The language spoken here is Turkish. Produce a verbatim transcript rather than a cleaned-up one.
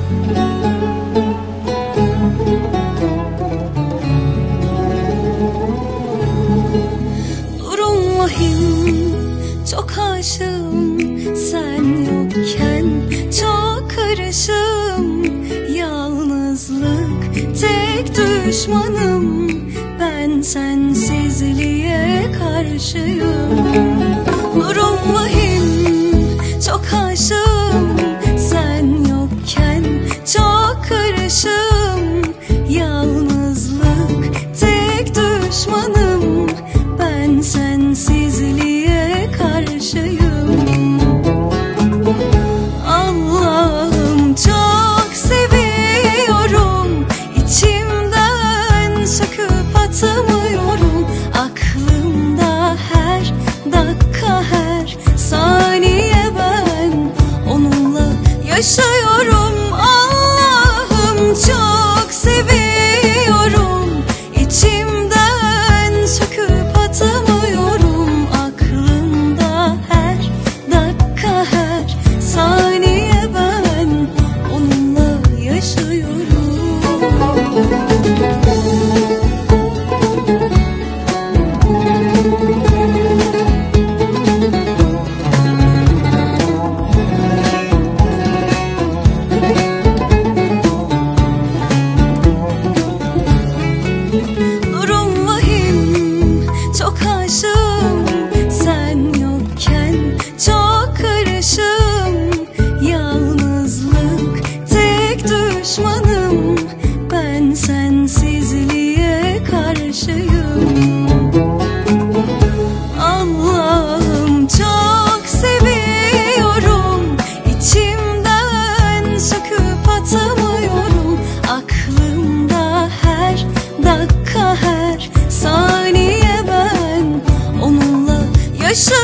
Durum vahim, çok aşığım, sen yokken çok karışım. Yalnızlık tek düşmanım, ben sensizliğe karşıyım. Durum vahim, çok aşığım, sen yokken çok karışım. Yalnızlık tek düşmanım, ben sensizliğe karşıyım. Allah'ım çok seviyorum, içimden söküp atamıyorum. Aklımda her dakika, her saniye ben onunla yaşıyorum. Allah'ım çok seviyorum, içimden söküp atamıyorum. Aklımda her dakika, her saniye ben onunla yaşıyorum. Durum vahim, çok aşığım, sen yokken çok karışım. Yalnızlık tek düşmanım, ben sensizliğe karşıyım. Allah'ım çok seviyorum, içimden söküp atamıyorum. Aklımda her dakika, her saniye ben onunla yaşıyorum.